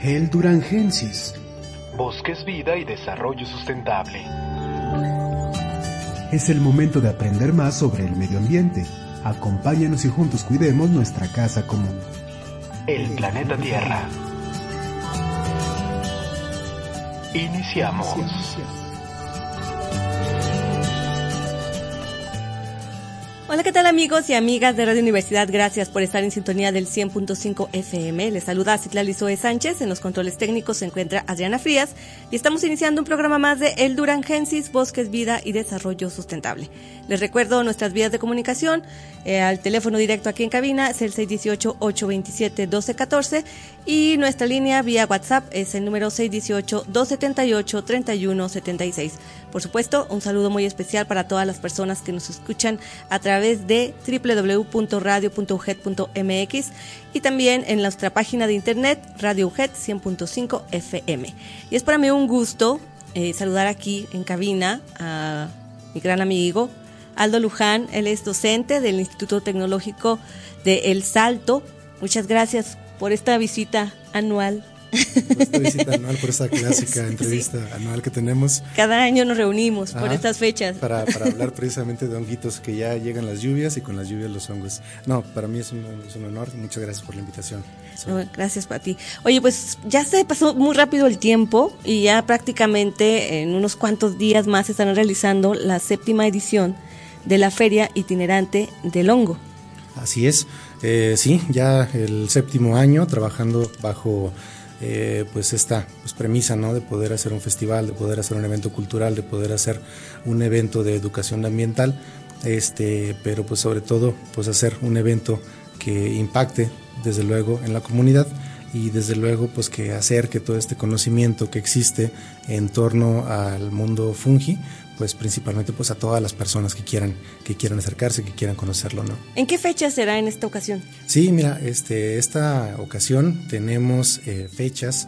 El Durangensis. Bosques, vida y desarrollo sustentable. Es el momento de aprender más sobre el medio ambiente. Acompáñanos y juntos cuidemos nuestra casa común. El planeta Tierra. Iniciamos. Hola, ¿qué tal amigos y amigas de Radio Universidad? Gracias por estar en sintonía del 100.5 FM. Les saluda Citlali Zoe Sánchez. En los controles técnicos se encuentra Adriana Frías y estamos iniciando un programa más de El Durangensis, Bosques, Vida y Desarrollo Sustentable. Les recuerdo nuestras vías de comunicación. Al teléfono directo aquí en cabina es el 618-827-1214 y nuestra línea vía WhatsApp es el número 618-278-3176. Por supuesto, un saludo muy especial para todas las personas que nos escuchan a través de www.radio.ujet.mx y también en nuestra página de internet Radio UJET 100.5 FM. Y es para mí un gusto saludar aquí en cabina a mi gran amigo Aldo Luján. Él es docente del Instituto Tecnológico de El Salto. Muchas gracias por esta visita anual. Por esta visita anual, por esta clásica entrevista anual que tenemos. Cada año nos reunimos por estas fechas. Para hablar precisamente de honguitos, que ya llegan las lluvias y con las lluvias los hongos. No, para mí es un honor. Muchas gracias por la invitación. No, gracias para ti. Oye, pues ya se pasó muy rápido el tiempo y ya prácticamente en unos cuantos días más se estarán realizando la 7ª edición de la Feria Itinerante del Hongo. Así es. Sí, ya el 7º año trabajando bajo pues esta premisa, ¿no? De poder hacer un festival, de poder hacer un evento cultural, de poder hacer un evento de educación ambiental, pero pues sobre todo pues hacer un evento que impacte desde luego en la comunidad y desde luego pues que acerque todo este conocimiento que existe en torno al mundo fungi, pues principalmente pues a todas las personas que quieran acercarse, que quieran conocerlo, ¿no? ¿En qué fecha será en esta ocasión? Sí, mira, esta ocasión tenemos fechas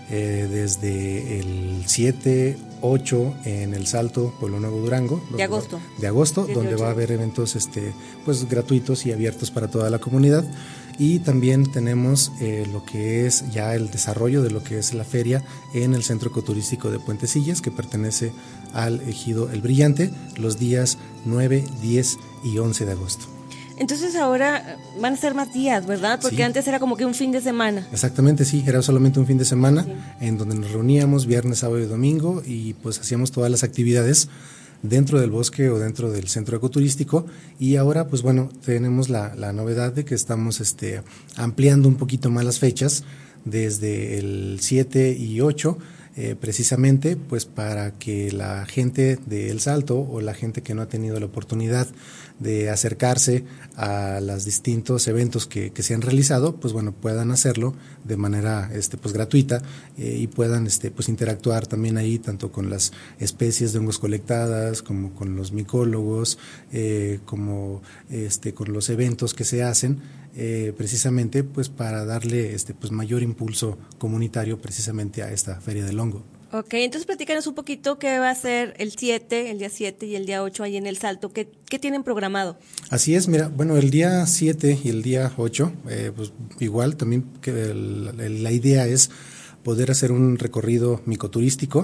desde el 7, 8 en El Salto, Pueblo Nuevo, Durango. De agosto. De agosto, donde va a haber eventos pues gratuitos y abiertos para toda la comunidad. Y también tenemos lo que es ya el desarrollo de lo que es la feria en el Centro Ecoturístico de Puentecillas, que pertenece al ejido El Brillante, los días 9, 10 y 11 de agosto. Entonces ahora van a ser más días, ¿verdad? Porque sí, antes era como que un fin de semana. Exactamente, sí, era solamente un fin de semana, sí, en donde nos reuníamos viernes, sábado y domingo y pues hacíamos todas las actividades dentro del bosque o dentro del centro ecoturístico. Y ahora pues bueno, tenemos la novedad de que estamos ampliando un poquito más las fechas desde el 7 y 8, precisamente pues para que la gente de El Salto o la gente que no ha tenido la oportunidad de acercarse a los distintos eventos que se han realizado, pues bueno, puedan hacerlo de manera pues gratuita y puedan pues interactuar también ahí tanto con las especies de hongos colectadas como con los micólogos, como con los eventos que se hacen precisamente pues para darle pues mayor impulso comunitario precisamente a esta Feria del Hongo. Ok, entonces platícanos un poquito qué va a ser el día 7 y el día 8 ahí en El Salto. ¿Qué tienen programado? Así es, mira, bueno, el día 7 y el día 8, pues igual también que la idea es poder hacer un recorrido micoturístico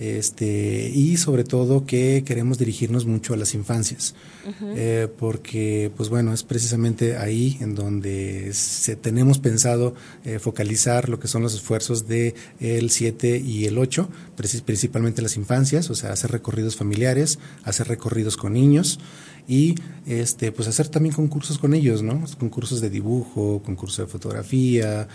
y sobre todo que queremos dirigirnos mucho a las infancias, porque pues bueno, es precisamente ahí en donde tenemos pensado focalizar lo que son los esfuerzos de el 7 y el 8, principalmente las infancias, o sea, hacer recorridos familiares, hacer recorridos con niños y pues hacer también concursos con ellos, ¿no? Concursos de dibujo, concurso de fotografía,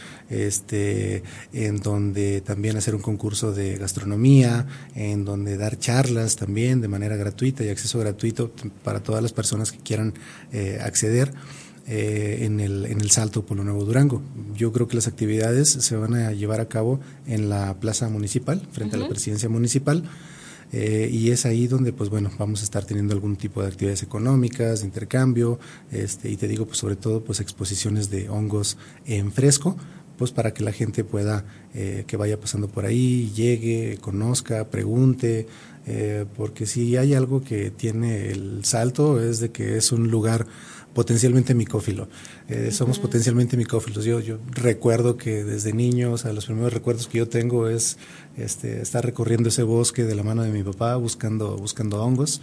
en donde también hacer un concurso de gastronomía, en donde dar charlas también de manera gratuita y acceso gratuito para todas las personas que quieran acceder en el Salto Pueblo Nuevo, Durango. Yo creo que las actividades se van a llevar a cabo en la plaza municipal, frente a la presidencia municipal. Y es ahí donde pues bueno, vamos a estar teniendo algún tipo de actividades económicas, de intercambio, y te digo pues sobre todo pues exposiciones de hongos en fresco pues para que la gente pueda, que vaya pasando por ahí, llegue, conozca, pregunte, porque si hay algo que tiene el Salto es de que es un lugar potencialmente micófilo. Somos potencialmente micófilos. Yo recuerdo que desde niño, o sea, los primeros recuerdos que yo tengo es estar recorriendo ese bosque de la mano de mi papá buscando hongos.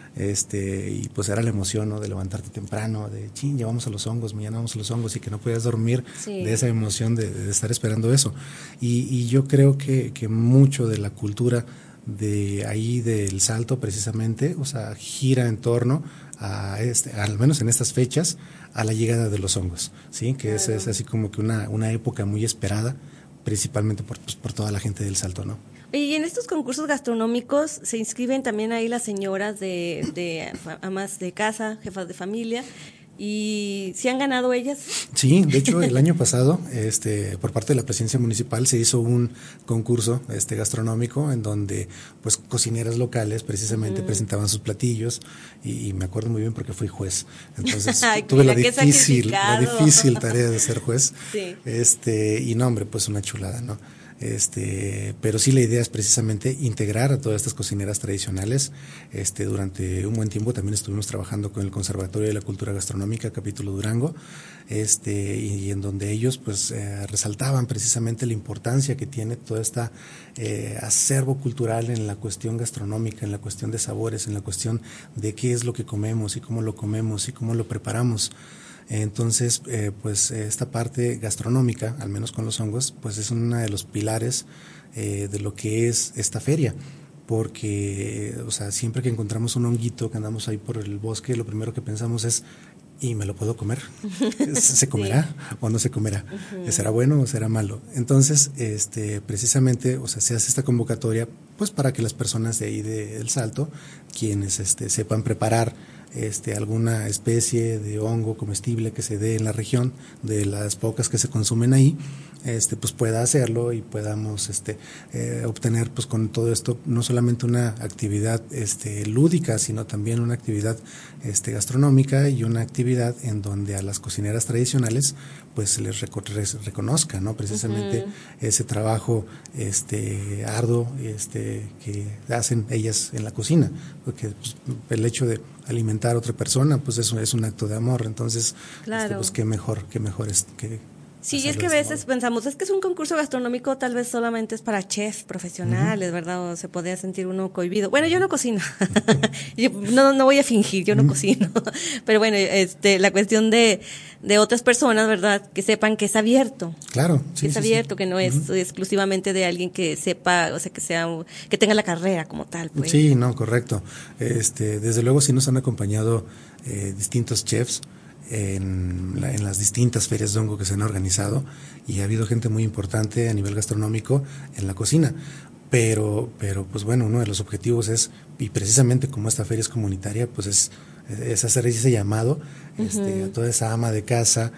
Y pues era la emoción, ¿no? De levantarte temprano, de ya vamos a los hongos, mañana vamos a los hongos, y que no podías dormir, sí, de esa emoción de estar esperando eso. Y yo creo que mucho de la cultura de ahí del Salto precisamente, o sea, gira en torno a al menos en estas fechas, a la llegada de los hongos, ¿sí? Que claro, es así como que una época muy esperada, principalmente por toda la gente del Salto, ¿no? Y en estos concursos gastronómicos se inscriben también ahí las señoras de amas de casa, jefas de familia, ¿y si han ganado ellas? Sí, de hecho el año pasado, por parte de la presidencia municipal se hizo un concurso gastronómico en donde pues cocineras locales precisamente presentaban sus platillos y me acuerdo muy bien porque fui juez. Entonces ay, tuve la difícil tarea de ser juez. Sí. Y no, hombre, pues una chulada, ¿no? Pero sí, la idea es precisamente integrar a todas estas cocineras tradicionales. Durante un buen tiempo también estuvimos trabajando con el Conservatorio de la Cultura Gastronómica, capítulo Durango, y en donde ellos pues resaltaban precisamente la importancia que tiene toda esta acervo cultural en la cuestión gastronómica, en la cuestión de sabores, en la cuestión de qué es lo que comemos y cómo lo comemos y cómo lo preparamos. Entonces, pues esta parte gastronómica, al menos con los hongos, pues es uno de los pilares de lo que es esta feria, porque, o sea, siempre que encontramos un honguito, que andamos ahí por el bosque, lo primero que pensamos es, ¿y me lo puedo comer? ¿Se comerá sí, o no se comerá? ¿Será bueno o será malo? Entonces, precisamente, o sea, se hace esta convocatoria, pues para que las personas de ahí del Salto, quienes sepan preparar alguna especie de hongo comestible que se dé en la región, de las pocas que se consumen ahí, pues pueda hacerlo y podamos obtener pues con todo esto no solamente una actividad lúdica, sino también una actividad gastronómica y una actividad en donde a las cocineras tradicionales pues se les reconozca, ¿no? Precisamente ese trabajo arduo que hacen ellas en la cocina, porque pues, el hecho de alimentar a otra persona pues eso es un acto de amor. Entonces claro, pues qué mejor es que sí, es que a veces pensamos, es que es un concurso gastronómico, tal vez solamente es para chefs profesionales, ¿verdad? O se podría sentir uno cohibido. Bueno, yo no cocino. Yo no voy a fingir, yo no cocino. Pero bueno, la cuestión de otras personas, ¿verdad? Que sepan que es abierto. Claro, sí. Que es abierto, que no es exclusivamente de alguien que sepa, o sea, que tenga la carrera como tal, pues. Sí, no, correcto. Desde luego sí nos han acompañado distintos chefs en las distintas ferias de hongo que se han organizado, y ha habido gente muy importante a nivel gastronómico en la cocina, pero pues bueno, uno de los objetivos es, y precisamente como esta feria es comunitaria, pues es hacer ese llamado a toda esa ama de casa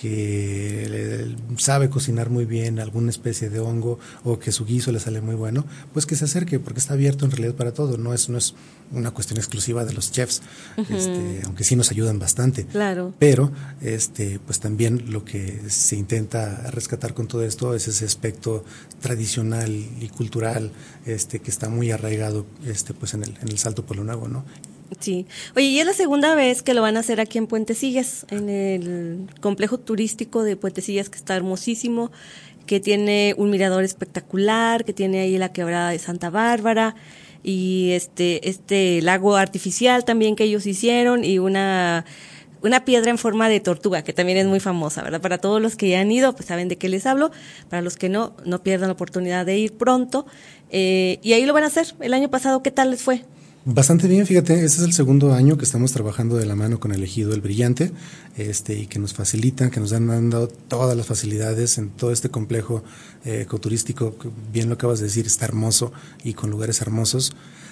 que sabe cocinar muy bien alguna especie de hongo o que su guiso le sale muy bueno, pues que se acerque, porque está abierto en realidad para todo, no es una cuestión exclusiva de los chefs, aunque sí nos ayudan bastante. Claro. Pero pues también lo que se intenta rescatar con todo esto es ese aspecto tradicional y cultural que está muy arraigado pues en el Salto Pueblo Nuevo, ¿no? Sí. Oye, y es la segunda vez que lo van a hacer aquí en Puentecillas, en el complejo turístico de Puentecillas, que está hermosísimo, que tiene un mirador espectacular, que tiene ahí la quebrada de Santa Bárbara y este lago artificial también que ellos hicieron, y una piedra en forma de tortuga, que también es muy famosa, ¿verdad? Para todos los que ya han ido, pues saben de qué les hablo. Para los que no pierdan la oportunidad de ir pronto. Y ahí lo van a hacer. El año pasado, ¿qué tal les fue? Bastante bien, fíjate, este es el segundo año que estamos trabajando de la mano con el Ejido El Brillante, y que nos facilitan, que nos han dado todas las facilidades en todo este complejo ecoturístico, que bien lo acabas de decir, está hermoso y con lugares hermosos.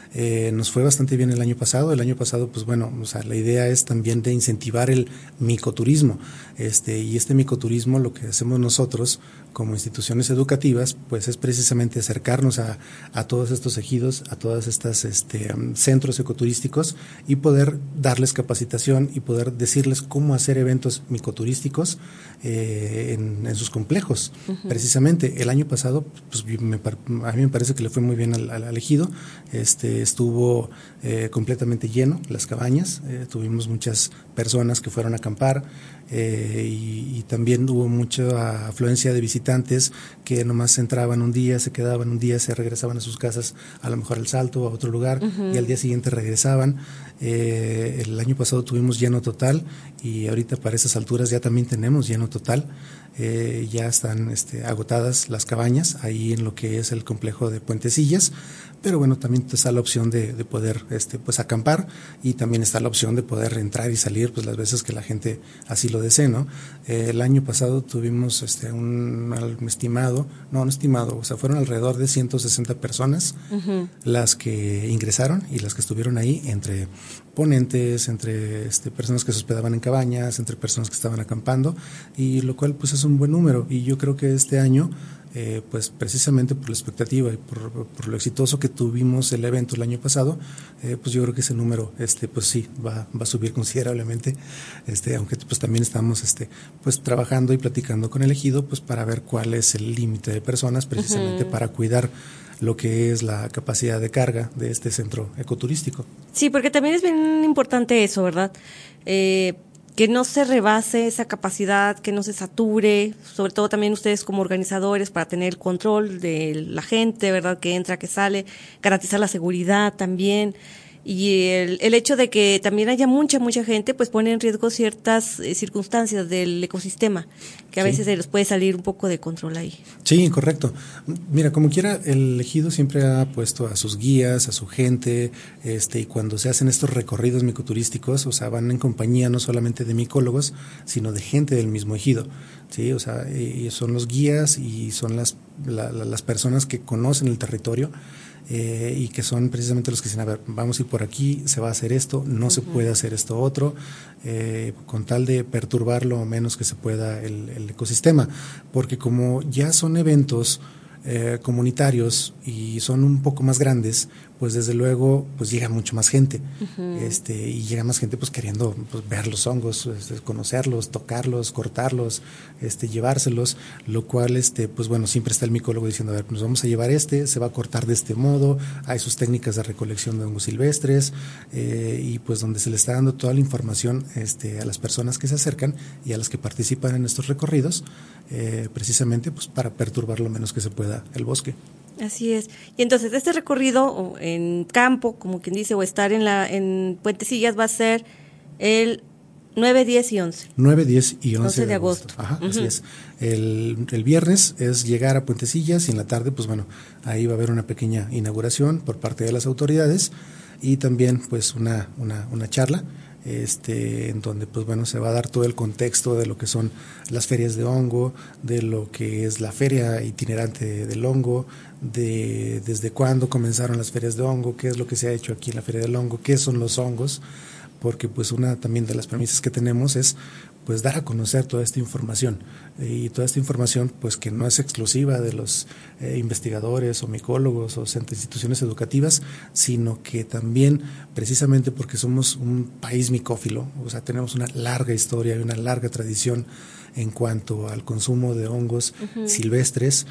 Nos fue bastante bien el año pasado. El año pasado, pues bueno, o sea, la idea es también de incentivar el micoturismo. Y este micoturismo, lo que hacemos nosotros como instituciones educativas, pues es precisamente acercarnos a todos estos ejidos, a todas estas centros ecoturísticos y poder darles capacitación y poder decirles cómo hacer eventos micoturísticos en sus complejos. Uh-huh. Precisamente el año pasado, pues a mí me parece que le fue muy bien al ejido. Estuvo completamente lleno las cabañas, tuvimos muchas personas que fueron a acampar, y también hubo mucha afluencia de visitantes que nomás entraban un día, se quedaban un día, se regresaban a sus casas, a lo mejor al Salto, a otro lugar, uh-huh. y al día siguiente regresaban. El año pasado tuvimos lleno total y ahorita para esas alturas ya también tenemos lleno total. Ya están agotadas las cabañas ahí en lo que es el complejo de Puentecillas, pero bueno, también está la opción de poder pues acampar, y también está la opción de poder entrar y salir pues las veces que la gente así lo desee, ¿no? El año pasado tuvimos fueron alrededor de 160 personas, uh-huh. las que ingresaron y las que estuvieron ahí, entre ponentes, entre personas que se hospedaban en cabañas, entre personas que estaban acampando, y lo cual pues es un buen número. Y yo creo que este año pues precisamente por la expectativa y por lo exitoso que tuvimos el evento el año pasado, pues yo creo que ese número pues sí va a subir considerablemente, aunque pues también estamos pues trabajando y platicando con el ejido pues para ver cuál es el límite de personas, precisamente uh-huh. para cuidar lo que es la capacidad de carga de este centro ecoturístico. Sí, porque también es bien importante eso, ¿verdad? Que no se rebase esa capacidad, que no se sature, sobre todo también ustedes como organizadores para tener el control de la gente, ¿verdad? Que entra, que sale, garantizar la seguridad también. Y el hecho de que también haya mucha gente, pues pone en riesgo ciertas circunstancias del ecosistema, que a veces se les puede salir un poco de control ahí. Sí, correcto. Mira, como quiera, el ejido siempre ha puesto a sus guías, a su gente, y cuando se hacen estos recorridos micoturísticos, o sea, van en compañía no solamente de micólogos, sino de gente del mismo ejido, sí, o sea, y son los guías y son las personas que conocen el territorio. Y que son precisamente los que dicen, a ver, vamos a ir por aquí, se va a hacer esto, no uh-huh. se puede hacer esto otro, con tal de perturbar lo menos que se pueda el ecosistema, porque como ya son eventos comunitarios y son un poco más grandes, pues desde luego pues llega mucho más gente, uh-huh. Y llega más gente pues queriendo pues, ver los hongos, conocerlos, tocarlos, cortarlos, llevárselos, lo cual pues bueno, siempre está el micólogo diciendo, a ver, nos vamos a llevar se va a cortar de este modo, hay sus técnicas de recolección de hongos silvestres, y pues donde se le está dando toda la información a las personas que se acercan y a las que participan en estos recorridos, precisamente pues para perturbar lo menos que se pueda el bosque. Así es. Y entonces este recorrido en campo, como quien dice, o estar en Puentecillas, va a ser el 9, 10 y 11. 9, 10 y 11 de agosto. Ajá, uh-huh. Así es. El viernes es llegar a Puentecillas y en la tarde, pues bueno, ahí va a haber una pequeña inauguración por parte de las autoridades y también pues una charla en donde pues bueno se va a dar todo el contexto de lo que son las ferias de hongo, de lo que es la feria itinerante del hongo, de desde cuándo comenzaron las ferias de hongo, qué es lo que se ha hecho aquí en la feria del hongo, qué son los hongos, porque pues una también de las premisas que tenemos es pues dar a conocer toda esta información, y toda esta información pues que no es exclusiva de los investigadores o micólogos o instituciones educativas, sino que también precisamente porque somos un país micófilo, o sea, tenemos una larga historia y una larga tradición en cuanto al consumo de hongos uh-huh. silvestres,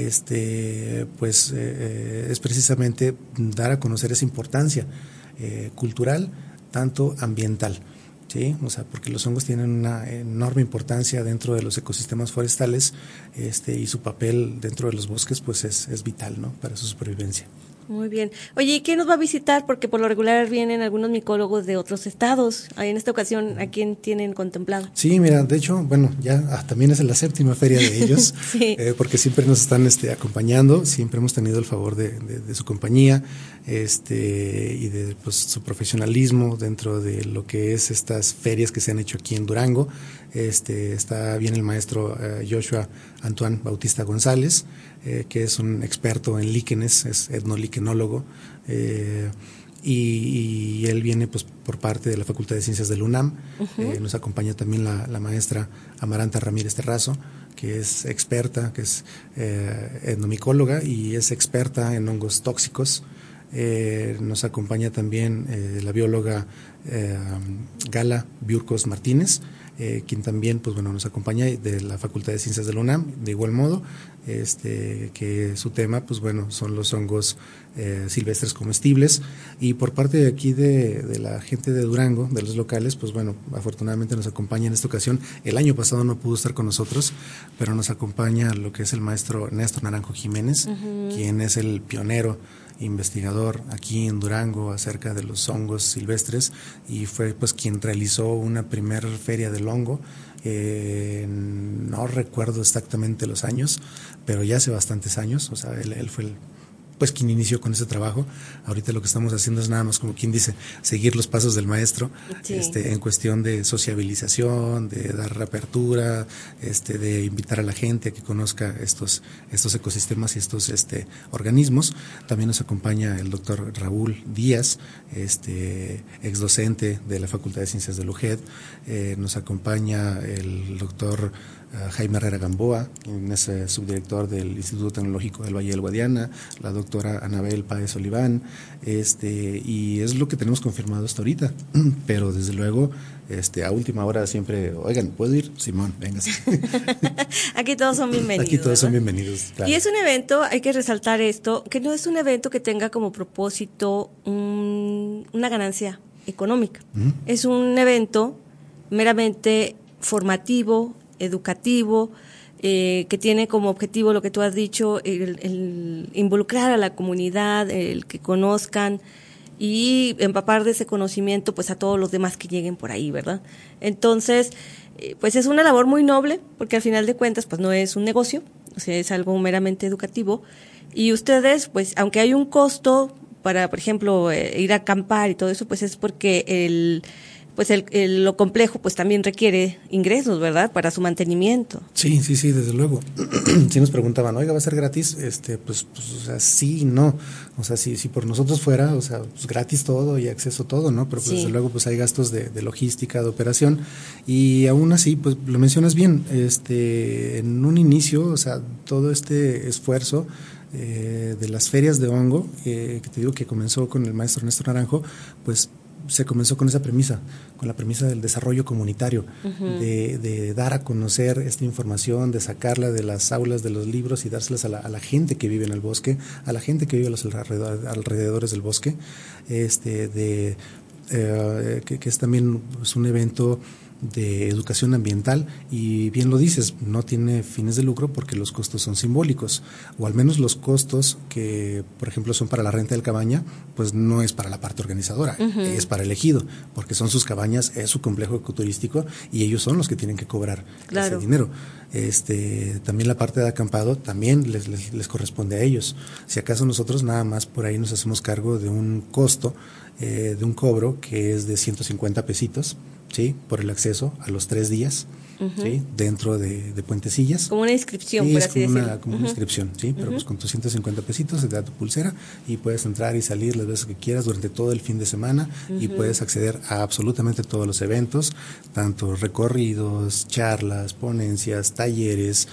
pues es precisamente dar a conocer esa importancia cultural, tanto ambiental. Sí, o sea, porque los hongos tienen una enorme importancia dentro de los ecosistemas forestales, y su papel dentro de los bosques pues es vital, ¿no?, para su supervivencia. Muy bien. Oye, ¿y quién nos va a visitar? Porque por lo regular vienen algunos micólogos de otros estados. En esta ocasión, ¿a quién tienen contemplado? Sí, mira, de hecho, bueno, ya también es la 7ª feria de ellos, sí. Porque siempre nos están acompañando, siempre hemos tenido el favor de su compañía, y de pues, su profesionalismo dentro de lo que es estas ferias que se han hecho aquí en Durango. Está bien el maestro Joshua Antoine Bautista González, que es un experto en líquenes, es etnolíquenes genólogo, y él viene pues por parte de la Facultad de Ciencias del UNAM. Nos acompaña también la maestra Amaranta Ramírez Terrazo, que es experta, que es etnomicóloga y es experta en hongos tóxicos. Nos acompaña también la bióloga Gala Biurcos Martínez, quien también pues bueno nos acompaña de la Facultad de Ciencias de la UNAM, de igual modo, que su tema pues bueno son los hongos silvestres comestibles. Y por parte de aquí de la gente de Durango, de los locales, pues bueno, afortunadamente nos acompaña en esta ocasión. El año pasado no pudo estar con nosotros, pero nos acompaña lo que es el maestro Néstor Naranjo Jiménez, quien es el pionero investigador aquí en Durango acerca de los hongos silvestres, y fue pues quien realizó una primer feria del hongo. No recuerdo exactamente los años, pero ya hace bastantes años. O sea, él fue pues quien inició con ese trabajo. Ahorita lo que estamos haciendo es nada más, como quien dice, seguir los pasos del maestro, sí, en cuestión de sociabilización, de dar apertura, de invitar a la gente a que conozca estos ecosistemas y estos organismos. También nos acompaña el doctor Raúl Díaz, ex docente de la Facultad de Ciencias de la UGED. Nos acompaña el doctor Jaime Herrera Gamboa, quien es subdirector del Instituto Tecnológico del Valle del Guadiana, la doctora Anabel Páez Oliván, y es lo que tenemos confirmado hasta ahorita, pero desde luego a última hora siempre, oigan, ¿puedo ir? Simón, véngase. Aquí todos son bienvenidos. Aquí todos son bienvenidos, claro. Y es un evento, hay que resaltar esto, que no es un evento que tenga como propósito una ganancia económica. Es un evento meramente formativo, educativo, que tiene como objetivo lo que tú has dicho, el involucrar a la comunidad, el que conozcan y empapar de ese conocimiento pues a todos los demás que lleguen por ahí, ¿verdad? Entonces, pues es una labor muy noble, porque al final de cuentas pues no es un negocio, o sea, es algo meramente educativo, y ustedes pues aunque hay un costo para, por ejemplo, ir a acampar y todo eso, pues es porque lo complejo pues también requiere ingresos, ¿verdad? Para su mantenimiento. Sí, desde luego. Si nos preguntaban, oiga, ¿va a ser gratis? Pues o sea, sí y no. O sea, si por nosotros fuera, o sea, pues gratis todo y acceso todo, ¿no? Pero pues, desde luego pues hay gastos de logística, de operación, y aún así, pues lo mencionas bien, en un inicio, o sea, todo este esfuerzo de las ferias de hongo, que te digo que comenzó con el maestro Néstor Naranjo, pues se comenzó con esa premisa, con la premisa del desarrollo comunitario, de dar a conocer esta información, de sacarla de las aulas de los libros y dárselas a la gente que vive en el bosque, a la gente que vive a los alrededores del bosque, que es también pues, un evento de educación ambiental, y bien lo dices, no tiene fines de lucro porque los costos son simbólicos, o al menos los costos que, por ejemplo, son para la renta del cabaña, pues no es para la parte organizadora, es para el ejido, porque son sus cabañas, es su complejo ecoturístico y ellos son los que tienen que cobrar ese dinero. También la parte de acampado también les corresponde a ellos. Si acaso nosotros nada más por ahí nos hacemos cargo de un costo, de un cobro que es de 150 pesitos, ¿sí? Por el acceso a los 3 días, ¿sí? Dentro de Puentecillas. Como una inscripción, sí, por así decirlo. Como una inscripción, ¿sí? Pero pues con tus 150 pesitos se te da tu pulsera y puedes entrar y salir las veces que quieras durante todo el fin de semana, y puedes acceder a absolutamente todos los eventos, tanto recorridos, charlas, ponencias, talleres,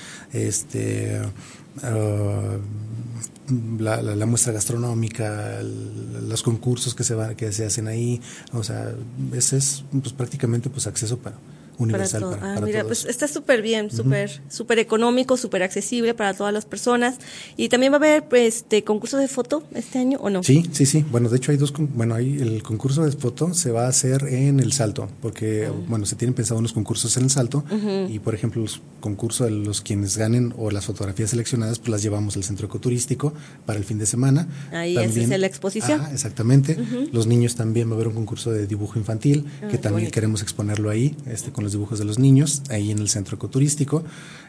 la muestra gastronómica, los concursos que se hacen ahí, o sea, ese es pues prácticamente pues acceso universal para mira, todos. Pues está súper bien, súper económico, súper accesible para todas las personas. Y también va a haber concurso de foto este año, ¿o no? Sí. Bueno, de hecho hay el concurso de foto se va a hacer en El Salto, porque bueno, se tienen pensado unos concursos en El Salto, y por ejemplo los concursos de los quienes ganen o las fotografías seleccionadas, pues las llevamos al centro ecoturístico para el fin de semana. Ahí también, es la exposición. Exactamente. Los niños también va a haber un concurso de dibujo infantil, que también queremos exponerlo ahí, con los dibujos de los niños, ahí en el centro ecoturístico.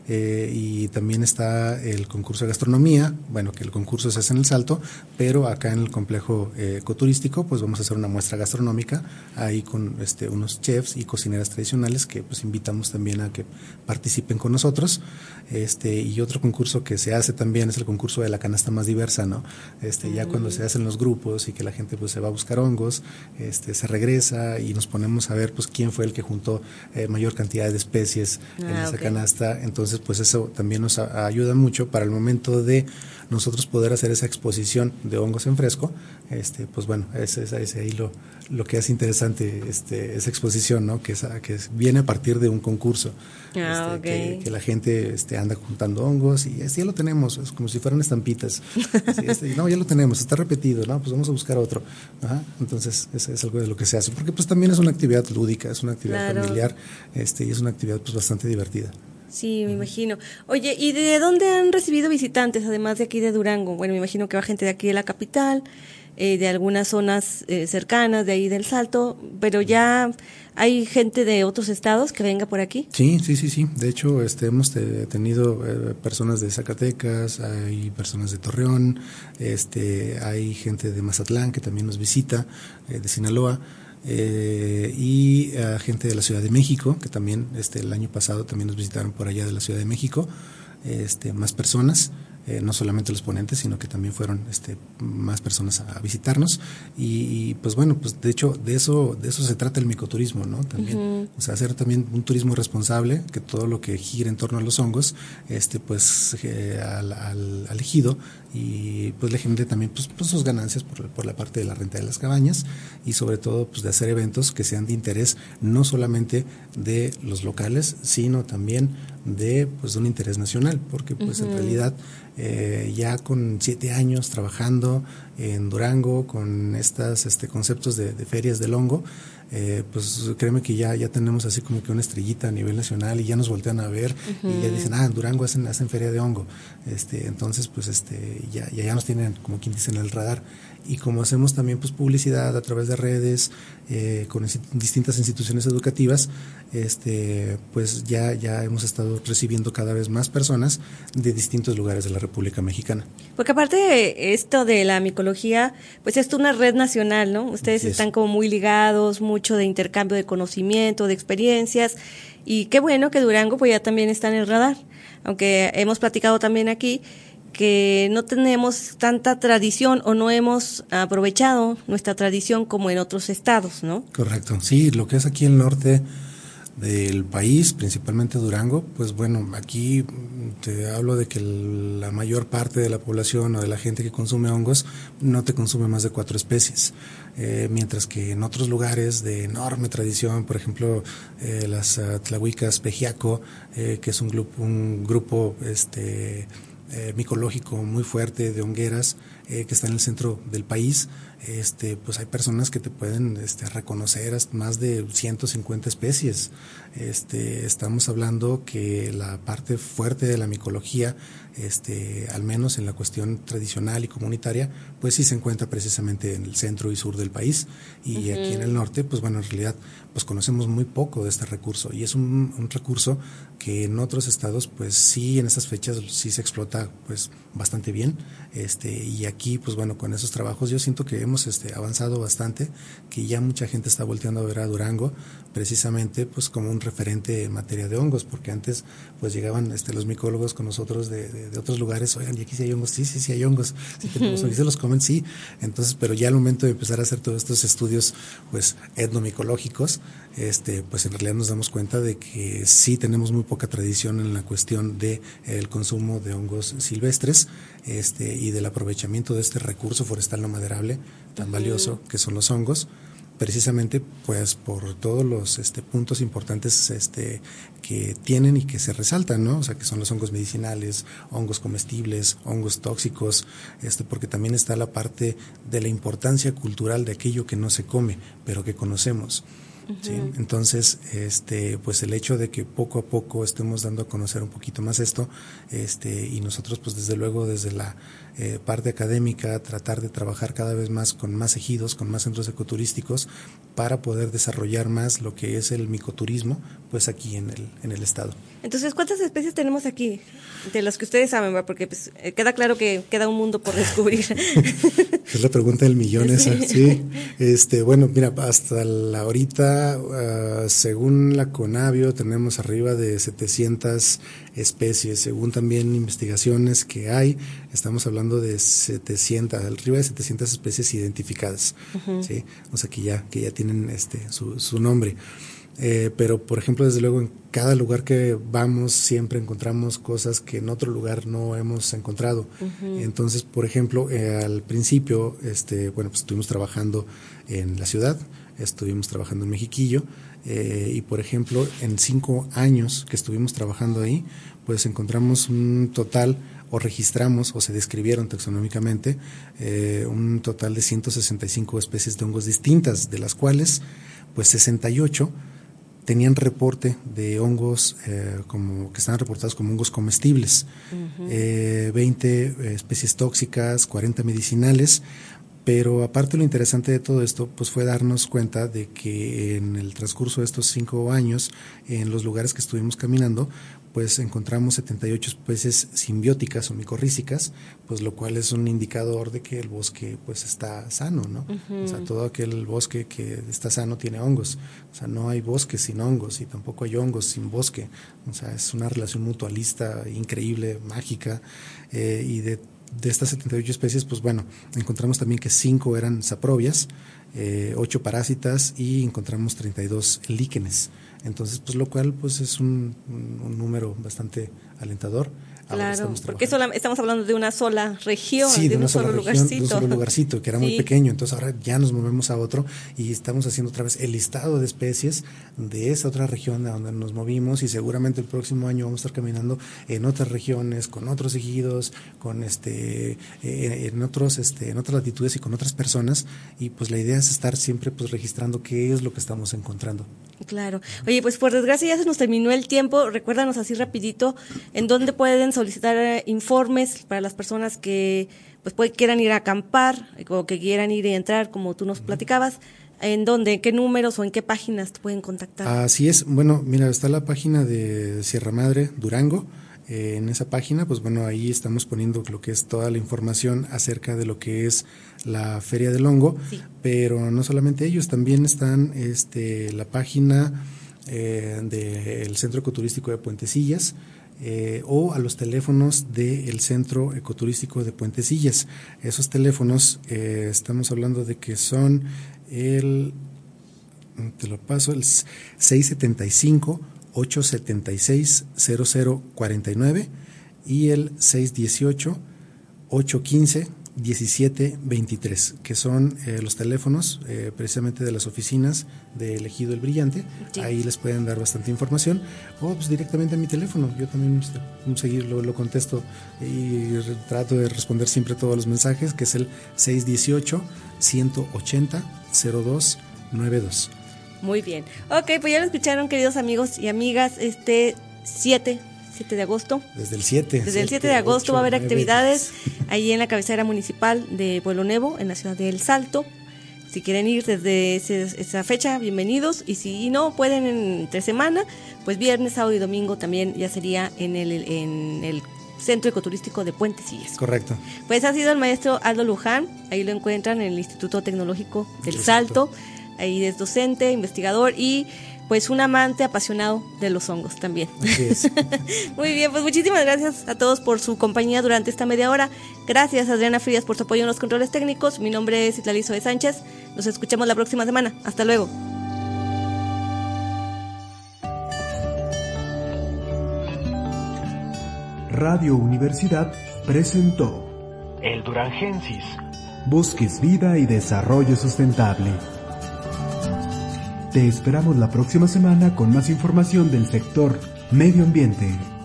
y también está el concurso de gastronomía, bueno, que el concurso se hace en el Salto, pero acá en el complejo ecoturístico pues vamos a hacer una muestra gastronómica ahí con unos chefs y cocineras tradicionales que pues invitamos también a que participen con nosotros. Y otro concurso que se hace también es el concurso de la canasta más diversa, ¿no? Ya cuando se hacen los grupos y que la gente pues se va a buscar hongos, se regresa y nos ponemos a ver pues quién fue el que juntó mayor cantidad de especies en esa canasta. Entonces pues eso también nos ayuda mucho para el momento de nosotros poder hacer esa exposición de hongos en fresco. Pues bueno, es ahí lo que hace interesante esa exposición, ¿no? Que viene a partir de un concurso. Que la gente anda juntando hongos y ya lo tenemos, es como si fueran estampitas. No, ya lo tenemos, está repetido, ¿no? Pues vamos a buscar otro. Ajá. Entonces es algo de lo que se hace, porque pues también es una actividad lúdica, es una actividad familiar, y es una actividad pues bastante divertida. Sí, me imagino. Oye, ¿y de dónde han recibido visitantes, además de aquí de Durango? Bueno, me imagino que va gente de aquí de la capital, de algunas zonas cercanas, de ahí del Salto, pero ya hay gente de otros estados que venga por aquí. Sí. De hecho, hemos tenido personas de Zacatecas, hay personas de Torreón, hay gente de Mazatlán que también nos visita, de Sinaloa. Y gente de la Ciudad de México, que también el año pasado también nos visitaron por allá de la Ciudad de México, más personas, no solamente los ponentes, sino que también fueron más personas a visitarnos y pues bueno, pues de hecho de eso se trata el micoturismo, ¿no? También, o sea, hacer también un turismo responsable, que todo lo que gira en torno a los hongos, pues al ejido y pues le genere también pues sus ganancias por la parte de la renta de las cabañas y sobre todo pues de hacer eventos que sean de interés no solamente de los locales, sino también de un interés nacional, porque pues en realidad ya con 7 años trabajando en Durango con estos conceptos de ferias del hongo, pues créeme que ya tenemos así como que una estrellita a nivel nacional y ya nos voltean a ver y ya dicen, en Durango hacen feria de hongo, entonces pues ya nos tienen como quien dice en el radar. Y como hacemos también pues publicidad a través de redes con distintas instituciones educativas, pues ya hemos estado recibiendo cada vez más personas de distintos lugares de la República Mexicana. Porque aparte de esto de la micología, pues es una red nacional, ¿no? Ustedes están como muy ligados, mucho de intercambio de conocimiento, de experiencias, y qué bueno que Durango pues ya también está en el radar, aunque hemos platicado también aquí que no tenemos tanta tradición o no hemos aprovechado nuestra tradición como en otros estados, ¿no? Correcto, sí, lo que es aquí el norte del país, principalmente Durango, pues bueno, aquí te hablo de que la mayor parte de la población o de la gente que consume hongos no te consume más de 4 especies, mientras que en otros lugares de enorme tradición, por ejemplo, las tlahuicas Pejiaco, que es un grupo micológico muy fuerte de hongueras que está en el centro del país, pues hay personas que te pueden reconocer hasta más de 150 especies. Estamos hablando que la parte fuerte de la micología, al menos en la cuestión tradicional y comunitaria, pues sí se encuentra precisamente en el centro y sur del país, y aquí en el norte, pues bueno, en realidad pues conocemos muy poco de este recurso, y es un recurso que en otros estados pues sí, en esas fechas sí se explota pues bastante bien, y aquí pues bueno, con esos trabajos yo siento que hemos avanzado bastante, que ya mucha gente está volteando a ver a Durango precisamente pues como un referente en materia de hongos, porque antes pues llegaban los micólogos con nosotros de otros lugares, oigan, y aquí sí hay hongos, sí hay hongos, sí tenemos, y se los comen, sí, entonces, pero ya al momento de empezar a hacer todos estos estudios pues etnomicológicos, pues en realidad nos damos cuenta de que sí tenemos muy poca tradición en la cuestión de el consumo de hongos silvestres, y del aprovechamiento de este recurso forestal no maderable tan valioso que son los hongos, precisamente pues por todos los puntos importantes que tienen y que se resaltan, ¿no? O sea, que son los hongos medicinales, hongos comestibles, hongos tóxicos, porque también está la parte de la importancia cultural de aquello que no se come, pero que conocemos. ¿Sí? Entonces, pues el hecho de que poco a poco estemos dando a conocer un poquito más esto, y nosotros pues desde luego desde la parte académica tratar de trabajar cada vez más con más ejidos, con más centros ecoturísticos para poder desarrollar más lo que es el micoturismo, pues aquí en el estado. Entonces, ¿cuántas especies tenemos aquí? De las que ustedes saben, ¿verdad? Porque pues, queda claro que queda un mundo por descubrir. Es la pregunta del millón esa, sí. Bueno, mira, hasta la ahorita, según la Conavio, tenemos arriba de 700 especies. Según también investigaciones que hay, estamos hablando de 700, arriba de 700 especies identificadas, ¿sí? O sea, que ya tienen su nombre. Pero, por ejemplo, desde luego, en cada lugar que vamos siempre encontramos cosas que en otro lugar no hemos encontrado. Entonces, por ejemplo, al principio, pues estuvimos trabajando en la ciudad, estuvimos trabajando en Mexiquillo, y, por ejemplo, en 5 años que estuvimos trabajando ahí, pues encontramos un total, o registramos, o se describieron taxonómicamente, un total de 165 especies de hongos distintas, de las cuales, pues 68 tenían reporte de hongos como que estaban reportados como hongos comestibles, 20 especies tóxicas, 40 medicinales. Pero aparte, lo interesante de todo esto pues fue darnos cuenta de que en el transcurso de estos 5 años, en los lugares que estuvimos caminando, pues encontramos 78 especies simbióticas o micorrízicas, pues lo cual es un indicador de que el bosque pues está sano, ¿no? O sea, todo aquel bosque que está sano tiene hongos. O sea, no hay bosque sin hongos y tampoco hay hongos sin bosque. O sea, es una relación mutualista increíble, mágica, y de estas 78 especies, pues bueno, encontramos también que 5 eran saprobias, 8 parásitas y encontramos 32 líquenes. Entonces, pues lo cual pues es un número bastante alentador. Claro, porque estamos hablando de una sola región, sí, de un solo lugarcito. De un solo lugarcito, que era muy pequeño. Entonces ahora ya nos movemos a otro y estamos haciendo otra vez el listado de especies de esa otra región a donde nos movimos, y seguramente el próximo año vamos a estar caminando en otras regiones, con otros ejidos, con en otras latitudes y con otras personas, y pues la idea es estar siempre pues registrando qué es lo que estamos encontrando. Claro. Oye, pues por desgracia ya se nos terminó el tiempo. Recuérdanos así rapidito en dónde pueden solicitar informes para las personas que pues quieran ir a acampar o que quieran ir y entrar, como tú nos platicabas. ¿En dónde, en qué números o en qué páginas te pueden contactar? Así es. Bueno, mira, está la página de Sierra Madre Durango. En esa página, pues bueno, ahí estamos poniendo lo que es toda la información acerca de lo que es la Feria del Hongo, pero no solamente ellos, también están la página del Centro Ecoturístico de Puentecillas, o a los teléfonos del Centro Ecoturístico de Puentecillas. Esos teléfonos, estamos hablando de que son te lo paso, el 675-876-0049 y el 618-815-1723, que son los teléfonos precisamente de las oficinas del Ejido El Brillante. Sí. Ahí les pueden dar bastante información, o pues directamente a mi teléfono. Yo también lo contesto y trato de responder siempre todos los mensajes, que es el 618-180-0292. Muy bien. Ok, pues ya lo escucharon, queridos amigos y amigas, 7 de agosto. Desde el 7. Desde el 7 de agosto 8, va a haber actividades ahí en la cabecera municipal de Pueblo Nuevo, en la ciudad de El Salto. Si quieren ir desde esa fecha, bienvenidos. Y si no pueden entre semana, pues viernes, sábado y domingo también ya sería en el Centro Ecoturístico de Puentecillas. Correcto. Pues ha sido el maestro Aldo Luján. Ahí lo encuentran en el Instituto Tecnológico del Salto. Ahí es docente, investigador y pues un amante apasionado de los hongos también. Así es. Muy bien, pues muchísimas gracias a todos por su compañía durante esta media hora. Gracias, Adriana Frías, por su apoyo en los controles técnicos. Mi nombre es Citlali Zoe Sánchez. Nos escuchamos la próxima semana. Hasta luego. Radio Universidad presentó El Durangensis. Bosques, vida y desarrollo sustentable. Te esperamos la próxima semana con más información del sector medio ambiente.